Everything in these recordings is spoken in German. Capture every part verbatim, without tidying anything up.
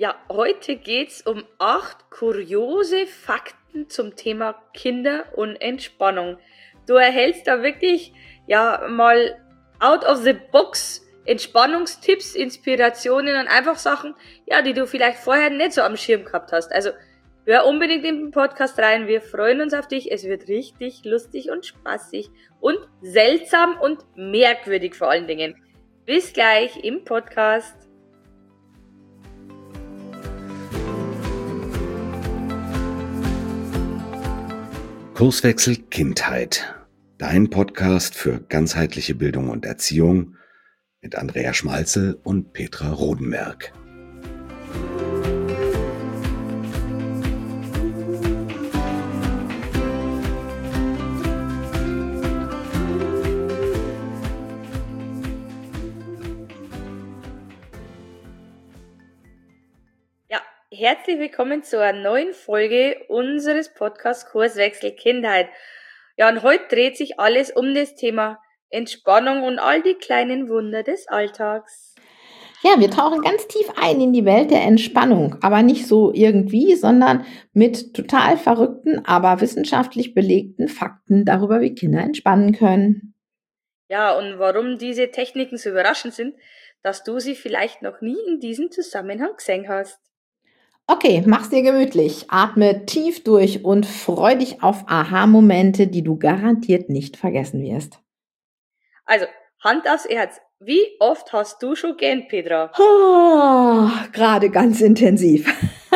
Ja, heute geht's um acht kuriose Fakten zum Thema Kinder und Entspannung. Du erhältst da wirklich, ja, mal out of the box Entspannungstipps, Inspirationen und einfach Sachen, ja, die du vielleicht vorher nicht so am Schirm gehabt hast. Also, hör unbedingt in den Podcast rein. Wir freuen uns auf dich. Es wird richtig lustig und spaßig und seltsam und merkwürdig vor allen Dingen. Bis gleich im Podcast. Kurswechsel Kindheit. Dein Podcast für ganzheitliche Bildung und Erziehung mit Andrea Schmalzel und Petra Rodenberg. Herzlich willkommen zu einer neuen Folge unseres Podcasts Kurswechsel Kindheit. Ja, und heute dreht sich alles um das Thema Entspannung und all die kleinen Wunder des Alltags. Ja, wir tauchen ganz tief ein in die Welt der Entspannung, aber nicht so irgendwie, sondern mit total verrückten, aber wissenschaftlich belegten Fakten darüber, wie Kinder entspannen können. Ja, und warum diese Techniken so überraschend sind, dass du sie vielleicht noch nie in diesem Zusammenhang gesehen hast. Okay, mach's dir gemütlich, atme tief durch und freu dich auf Aha-Momente, die du garantiert nicht vergessen wirst. Also, Hand aufs Herz. Wie oft hast du schon gähnt, Petra? Oh, gerade ganz intensiv.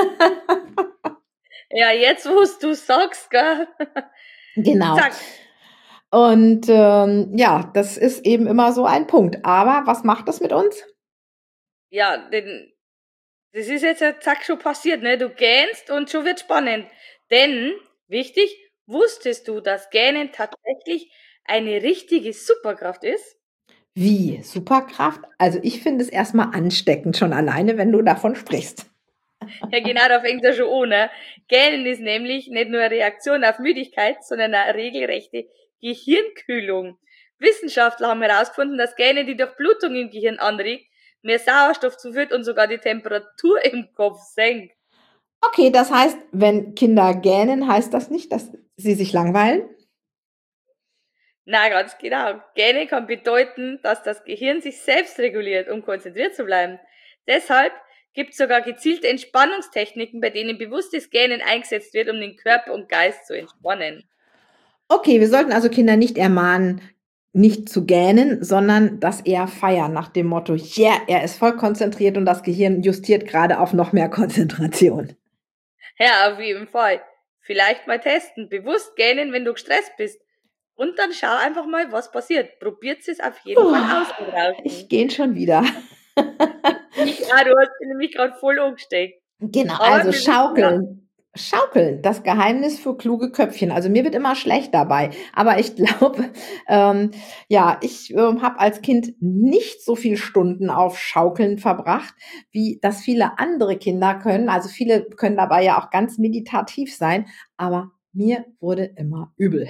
Ja, jetzt, wo du sagst, gell? Genau. Zack. Und ähm, ja, das ist eben immer so ein Punkt. Aber was macht das mit uns? Ja, denn das ist jetzt ja zack schon passiert, ne? Du gähnst und schon wird spannend. Denn, wichtig, wusstest du, dass Gähnen tatsächlich eine richtige Superkraft ist? Wie? Superkraft? Also ich finde es erstmal ansteckend, schon alleine, wenn du davon sprichst. Ja, genau, da fängt er schon an, ne? Gähnen ist nämlich nicht nur eine Reaktion auf Müdigkeit, sondern eine regelrechte Gehirnkühlung. Wissenschaftler haben herausgefunden, dass Gähnen die Durchblutung im Gehirn anregt, mehr Sauerstoff zuführt und sogar die Temperatur im Kopf senkt. Okay, das heißt, wenn Kinder gähnen, heißt das nicht, dass sie sich langweilen? Na, ganz genau. Gähnen kann bedeuten, dass das Gehirn sich selbst reguliert, um konzentriert zu bleiben. Deshalb gibt es sogar gezielte Entspannungstechniken, bei denen bewusstes Gähnen eingesetzt wird, um den Körper und Geist zu entspannen. Okay, wir sollten also Kinder nicht ermahnen, nicht zu gähnen, sondern das eher feiern nach dem Motto, ja, yeah, er ist voll konzentriert und das Gehirn justiert gerade auf noch mehr Konzentration. Ja, auf jeden Fall. Vielleicht mal testen. Bewusst gähnen, wenn du gestresst bist. Und dann schau einfach mal, was passiert. Probiert es auf jeden Puh, Fall aus. Ich gähne schon wieder. Ja, du hast mich nämlich gerade voll angesteckt. Genau, Aber also wir wissen, schaukeln. Schaukeln, das Geheimnis für kluge Köpfchen. Also mir wird immer schlecht dabei. Aber ich glaube, ähm, ja, ich ähm, habe als Kind nicht so viele Stunden auf Schaukeln verbracht, wie das viele andere Kinder können. Also viele können dabei ja auch ganz meditativ sein. Aber mir wurde immer übel.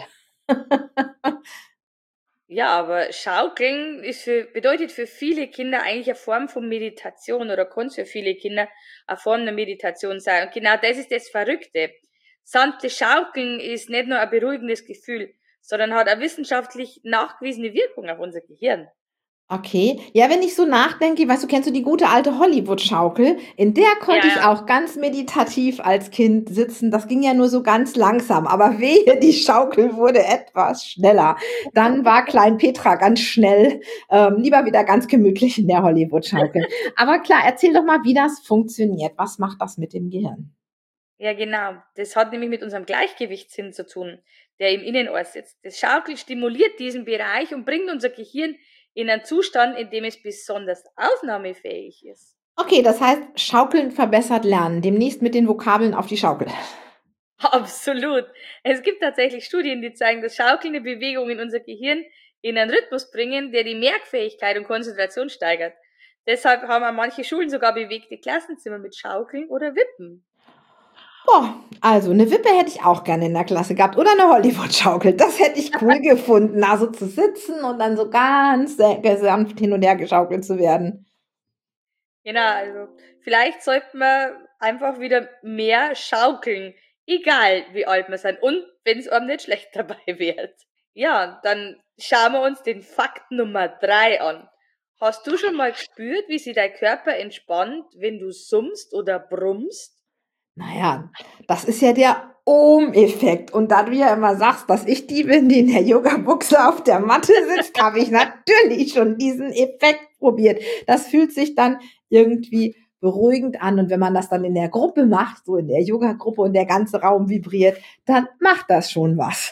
Ja, aber Schaukeln ist für, bedeutet für viele Kinder eigentlich eine Form von Meditation oder kann für viele Kinder eine Form der Meditation sein. Und genau das ist das Verrückte. Sanfte Schaukeln ist nicht nur ein beruhigendes Gefühl, sondern hat eine wissenschaftlich nachgewiesene Wirkung auf unser Gehirn. Okay, ja, wenn ich so nachdenke, weißt du, kennst du die gute alte Hollywood-Schaukel? In der konnte Ja, ich ja. auch ganz meditativ als Kind sitzen. Das ging ja nur so ganz langsam, aber wehe, die Schaukel wurde etwas schneller. Dann war Klein Petra ganz schnell, ähm, lieber wieder ganz gemütlich in der Hollywood-Schaukel. Aber klar, erzähl doch mal, wie das funktioniert. Was macht das mit dem Gehirn? Ja, genau. Das hat nämlich mit unserem Gleichgewichtssinn zu tun, der im Innenohr sitzt. Das Schaukeln stimuliert diesen Bereich und bringt unser Gehirn in einen Zustand, in dem es besonders aufnahmefähig ist. Okay, das heißt, Schaukeln verbessert Lernen. Demnächst mit den Vokabeln auf die Schaukel. Absolut. Es gibt tatsächlich Studien, die zeigen, dass schaukelnde Bewegungen unser Gehirn in einen Rhythmus bringen, der die Merkfähigkeit und Konzentration steigert. Deshalb haben auch manche Schulen sogar bewegte Klassenzimmer mit Schaukeln oder Wippen. Boah, also eine Wippe hätte ich auch gerne in der Klasse gehabt oder eine Hollywood-Schaukel. Das hätte ich cool gefunden, da so zu sitzen und dann so ganz sanft hin und her geschaukelt zu werden. Genau, also vielleicht sollten wir einfach wieder mehr schaukeln, egal wie alt wir sind und wenn es einem nicht schlecht dabei wird. Ja, dann schauen wir uns den Fakt Nummer drei an. Hast du schon mal gespürt, wie sich dein Körper entspannt, wenn du summst oder brummst? Naja, das ist ja der Ohm-Effekt. Und da du ja immer sagst, dass ich die bin, die in der Yoga-Buchse auf der Matte sitzt, habe ich natürlich schon diesen Effekt probiert. Das fühlt sich dann irgendwie beruhigend an. Und wenn man das dann in der Gruppe macht, so in der Yoga-Gruppe und der ganze Raum vibriert, dann macht das schon was.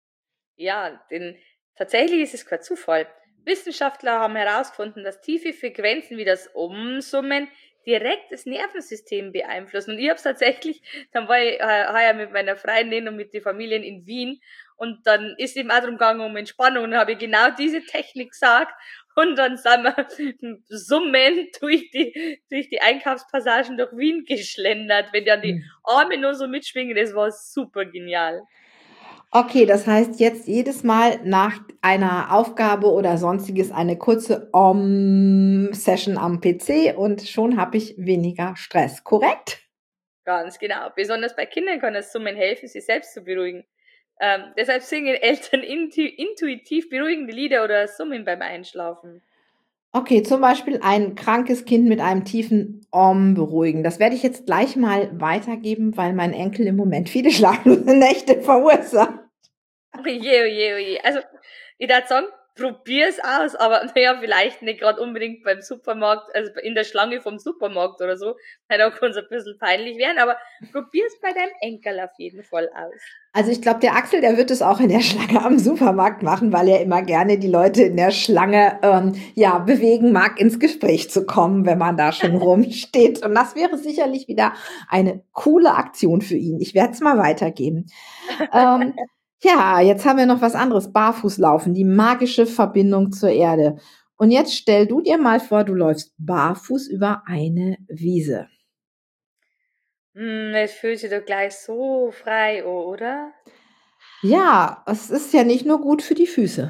Ja, denn tatsächlich ist es kein Zufall. Wissenschaftler haben herausgefunden, dass tiefe Frequenzen wie das Umsummen direkt das Nervensystem beeinflussen. Und ich habe es tatsächlich, dann war ich äh, heuer mit meiner Freundin und mit den Familien in Wien und dann ist eben auch darum gegangen um Entspannung und dann habe ich genau diese Technik gesagt und dann sind wir summen durch die, durch die Einkaufspassagen durch Wien geschlendert, wenn dann die Arme nur so mitschwingen, das war super genial. Okay, das heißt jetzt jedes Mal nach einer Aufgabe oder sonstiges eine kurze Om-Session am P C und schon habe ich weniger Stress, korrekt? Ganz genau. Besonders bei Kindern kann das Summen helfen, sich selbst zu beruhigen. Ähm, deshalb singen Eltern intu intuitiv beruhigende Lieder oder summen beim Einschlafen. Okay, zum Beispiel ein krankes Kind mit einem tiefen Om beruhigen. Das werde ich jetzt gleich mal weitergeben, weil mein Enkel im Moment viele schlaflose Nächte verursacht. Oje, oje, oje. Also, ich würde sagen, probier's aus, aber naja, vielleicht nicht gerade unbedingt beim Supermarkt, also in der Schlange vom Supermarkt oder so, weil da kann es ein bisschen peinlich werden, aber probier's bei deinem Enkel auf jeden Fall aus. Also ich glaube, der Axel, der wird es auch in der Schlange am Supermarkt machen, weil er immer gerne die Leute in der Schlange ähm, ja bewegen mag, ins Gespräch zu kommen, wenn man da schon rumsteht. Und das wäre sicherlich wieder eine coole Aktion für ihn. Ich werde es mal weitergeben. ähm, ja, jetzt haben wir noch was anderes. Barfußlaufen, die magische Verbindung zur Erde. Und jetzt stell du dir mal vor, du läufst barfuß über eine Wiese. Hm, es fühlt sich doch gleich so frei, oh, oder? Ja, es ist ja nicht nur gut für die Füße.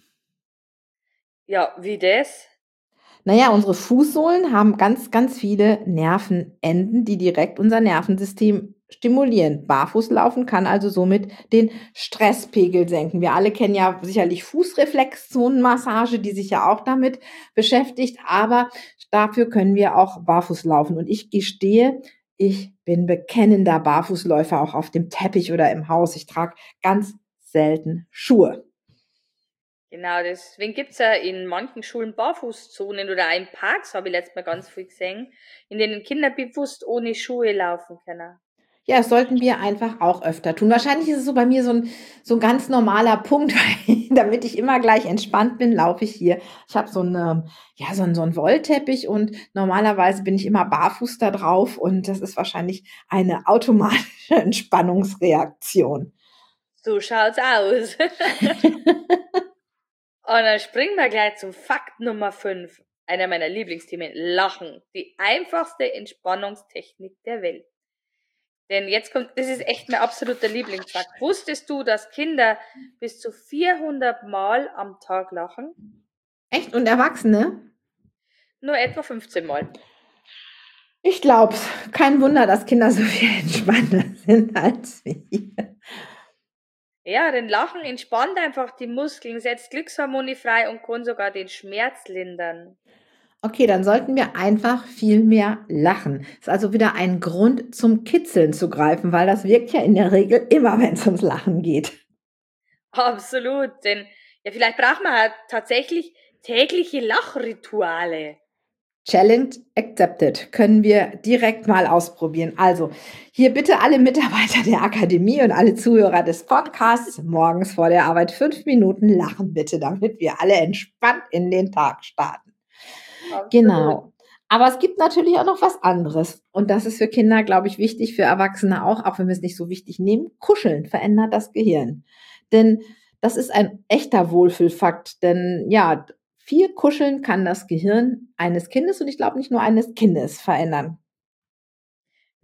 Ja, wie das? Naja, unsere Fußsohlen haben ganz, ganz viele Nervenenden, die direkt unser Nervensystem stimulieren. Barfußlaufen kann also somit den Stresspegel senken. Wir alle kennen ja sicherlich Fußreflexzonenmassage, die sich ja auch damit beschäftigt, aber dafür können wir auch barfuß laufen. Und ich gestehe, ich bin bekennender Barfußläufer, auch auf dem Teppich oder im Haus. Ich trage ganz selten Schuhe. Genau, deswegen gibt's ja in manchen Schulen Barfußzonen oder auch in Parks, habe ich letztes Mal ganz viel gesehen, in denen Kinder bewusst ohne Schuhe laufen können. Ja, das sollten wir einfach auch öfter tun. Wahrscheinlich ist es so bei mir so ein, so ein ganz normaler Punkt, weil damit ich immer gleich entspannt bin, laufe ich hier. Ich habe so einen, ja, so einen, so einen Wollteppich und normalerweise bin ich immer barfuß da drauf und das ist wahrscheinlich eine automatische Entspannungsreaktion. So schaut's aus. Und dann springen wir gleich zum Fakt Nummer fünf. Einer meiner Lieblingsthemen. Lachen. Die einfachste Entspannungstechnik der Welt. Denn jetzt kommt, das ist echt mein absoluter Lieblingsfakt. Wusstest du, dass Kinder bis zu vierhundert Mal am Tag lachen? Echt? Und Erwachsene? Nur etwa fünfzehn Mal. Ich glaub's. Kein Wunder, dass Kinder so viel entspannter sind als wir. Ja, denn Lachen entspannt einfach die Muskeln, setzt Glückshormone frei und kann sogar den Schmerz lindern. Okay, dann sollten wir einfach viel mehr lachen. Ist also wieder ein Grund zum Kitzeln zu greifen, weil das wirkt ja in der Regel immer, wenn es ums Lachen geht. Absolut, denn ja, vielleicht braucht man halt tatsächlich tägliche Lachrituale. Challenge accepted. Können wir direkt mal ausprobieren. Also, hier bitte alle Mitarbeiter der Akademie und alle Zuhörer des Podcasts morgens vor der Arbeit fünf Minuten lachen bitte, damit wir alle entspannt in den Tag starten. Absolut. Genau. Aber es gibt natürlich auch noch was anderes. Und das ist für Kinder, glaube ich, wichtig, für Erwachsene auch, auch wenn wir es nicht so wichtig nehmen. Kuscheln verändert das Gehirn. Denn das ist ein echter Wohlfühlfakt. Denn ja, viel Kuscheln kann das Gehirn eines Kindes und ich glaube nicht nur eines Kindes verändern.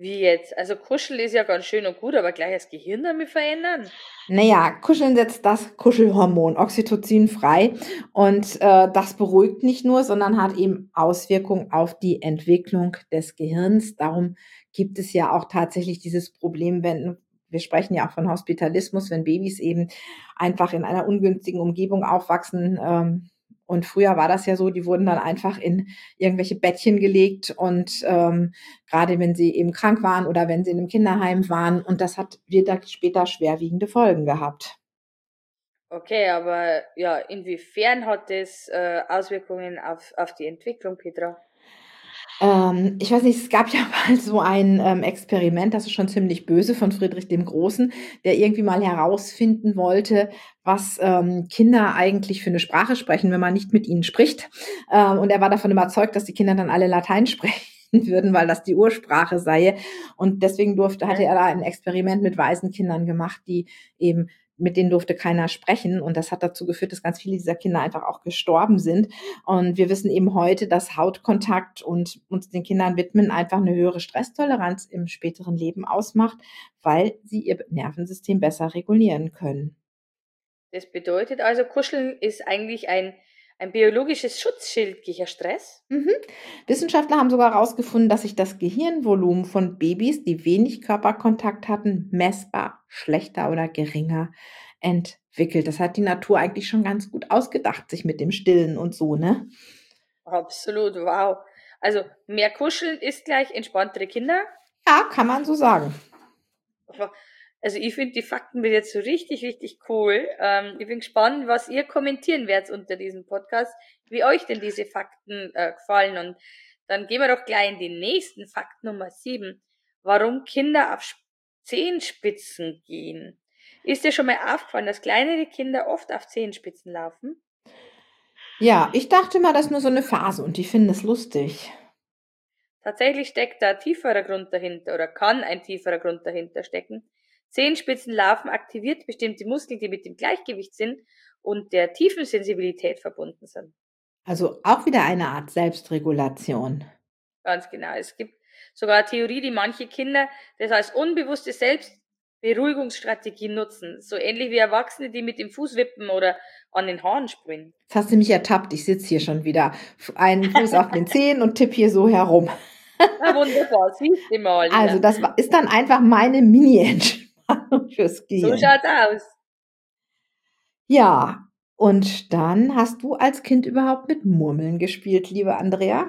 Wie jetzt? Also kuscheln ist ja ganz schön und gut, aber gleich das Gehirn damit verändern? Naja, Kuscheln setzt das Kuschelhormon Oxytocin frei und äh, das beruhigt nicht nur, sondern hat eben Auswirkungen auf die Entwicklung des Gehirns. Darum gibt es ja auch tatsächlich dieses Problem, wenn wir sprechen ja auch von Hospitalismus, wenn Babys eben einfach in einer ungünstigen Umgebung aufwachsen. Ähm, und früher war das ja so, die wurden dann einfach in irgendwelche Bettchen gelegt und ähm, gerade wenn sie eben krank waren oder wenn sie in einem Kinderheim waren. Und das hat wieder später schwerwiegende Folgen gehabt. Okay, aber ja, inwiefern hat das äh, Auswirkungen auf, auf die Entwicklung, Petra? Ähm, ich weiß nicht, es gab ja mal so ein ähm, Experiment, das ist schon ziemlich böse, von Friedrich dem Großen, der irgendwie mal herausfinden wollte, was ähm, Kinder eigentlich für eine Sprache sprechen, wenn man nicht mit ihnen spricht. Ähm, und er war davon überzeugt, dass die Kinder dann alle Latein sprechen würden, weil das die Ursprache sei. Und deswegen durfte, hatte Mhm. er da ein Experiment mit Waisenkindern gemacht, die eben mit denen durfte keiner sprechen. Und das hat dazu geführt, dass ganz viele dieser Kinder einfach auch gestorben sind. Und wir wissen eben heute, dass Hautkontakt und uns den Kindern widmen einfach eine höhere Stresstoleranz im späteren Leben ausmacht, weil sie ihr Nervensystem besser regulieren können. Das bedeutet also, Kuscheln ist eigentlich ein, ein biologisches Schutzschild gegen Stress. Mhm. Wissenschaftler haben sogar herausgefunden, dass sich das Gehirnvolumen von Babys, die wenig Körperkontakt hatten, messbar schlechter oder geringer entwickelt. Das hat die Natur eigentlich schon ganz gut ausgedacht, sich mit dem Stillen und so, ne? Absolut, wow. Also mehr Kuscheln ist gleich entspanntere Kinder. Ja, kann man so sagen. Also ich finde die Fakten bis jetzt so richtig, richtig cool. Ähm, ich bin gespannt, was ihr kommentieren werdet unter diesem Podcast, wie euch denn diese Fakten äh, gefallen. Und dann gehen wir doch gleich in den nächsten Fakt Nummer sieben. Warum Kinder auf Zehenspitzen gehen. Ist dir schon mal aufgefallen, dass kleinere Kinder oft auf Zehenspitzen laufen? Ja, ich dachte mal, das ist nur so eine Phase und die finden es lustig. Tatsächlich steckt da tieferer Grund dahinter oder kann ein tieferer Grund dahinter stecken. Zehenspitzenlaufen aktiviert bestimmte Muskeln, die mit dem Gleichgewicht sind und der Tiefensensibilität verbunden sind. Also auch wieder eine Art Selbstregulation. Ganz genau. Es gibt sogar eine Theorie, die manche Kinder das als unbewusste Selbstberuhigungsstrategie nutzen. So ähnlich wie Erwachsene, die mit dem Fuß wippen oder an den Haaren springen. Jetzt hast du mich ertappt. Ich sitze hier schon wieder. Einen Fuß auf den Zehen und tippe hier so herum. Na wunderbar, siehst du mal Also hier. das war- ist dann einfach meine Mini-Entspannung fürs So Gehirn. schaut's aus. Ja, und dann hast du als Kind überhaupt mit Murmeln gespielt, liebe Andrea?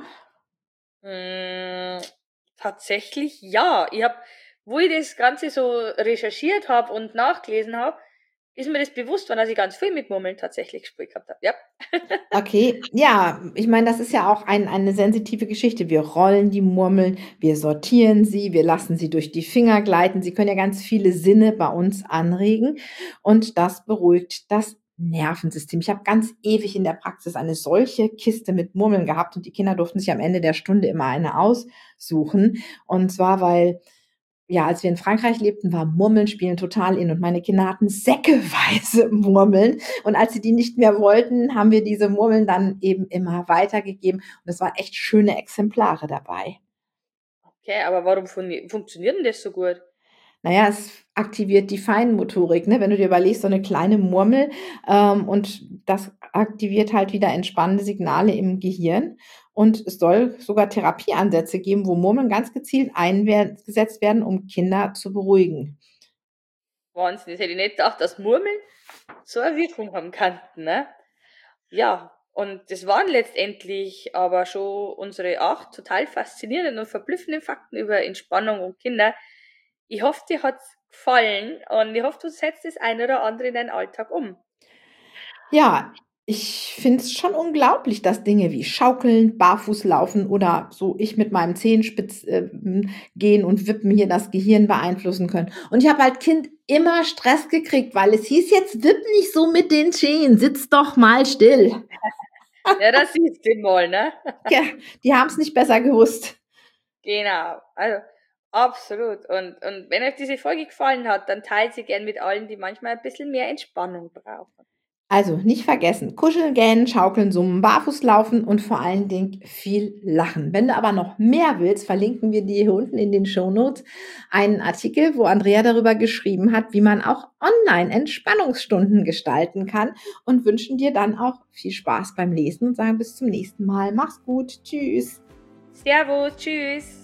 Mm, tatsächlich ja. Ich habe, wo ich das Ganze so recherchiert habe und nachgelesen habe, ist mir das bewusst worden, dass ich ganz viel mit Murmeln tatsächlich gespielt gehabt habe. Ja. Okay, ja, ich meine, das ist ja auch ein, eine sensitive Geschichte. Wir rollen die Murmeln, wir sortieren sie, wir lassen sie durch die Finger gleiten. Sie können ja ganz viele Sinne bei uns anregen und das beruhigt das Nervensystem. Ich habe ganz ewig in der Praxis eine solche Kiste mit Murmeln gehabt und die Kinder durften sich am Ende der Stunde immer eine aussuchen. Und zwar, weil ja, als wir in Frankreich lebten, war Murmeln spielen total in und meine Kinder hatten säckeweise Murmeln und als sie die nicht mehr wollten, haben wir diese Murmeln dann eben immer weitergegeben und es waren echt schöne Exemplare dabei. Okay, aber warum fun funktioniert denn das so gut? Naja, es aktiviert die Feinmotorik, ne? Wenn du dir überlegst, so eine kleine Murmel ähm, und das aktiviert halt wieder entspannende Signale im Gehirn. Und es soll sogar Therapieansätze geben, wo Murmeln ganz gezielt eingesetzt werden, um Kinder zu beruhigen. Wahnsinn, das hätte ich nicht gedacht, dass Murmeln so eine Wirkung haben könnten, ne? Ja, und das waren letztendlich aber schon unsere acht total faszinierenden und verblüffenden Fakten über Entspannung und Kinder. Ich hoffe, dir hat's gefallen und ich hoffe, du setzt das ein oder andere in deinen Alltag um. Ja, ich finde es schon unglaublich, dass Dinge wie Schaukeln, Barfußlaufen oder so ich mit meinem Zehenspitz äh, gehen und Wippen hier das Gehirn beeinflussen können. Und ich habe als Kind immer Stress gekriegt, weil es hieß jetzt, wipp nicht so mit den Zehen, sitz doch mal still. Ja, das siehst du mal, ne? Ja, die haben es nicht besser gewusst. Genau. Also, absolut. Und, und wenn euch diese Folge gefallen hat, dann teilt sie gern mit allen, die manchmal ein bisschen mehr Entspannung brauchen. Also nicht vergessen, kuscheln, gähnen, schaukeln, summen, barfuß laufen und vor allen Dingen viel lachen. Wenn du aber noch mehr willst, verlinken wir dir hier unten in den Shownotes einen Artikel, wo Andrea darüber geschrieben hat, wie man auch online Entspannungsstunden gestalten kann, und wünschen dir dann auch viel Spaß beim Lesen und sagen bis zum nächsten Mal. Mach's gut. Tschüss. Servus, tschüss.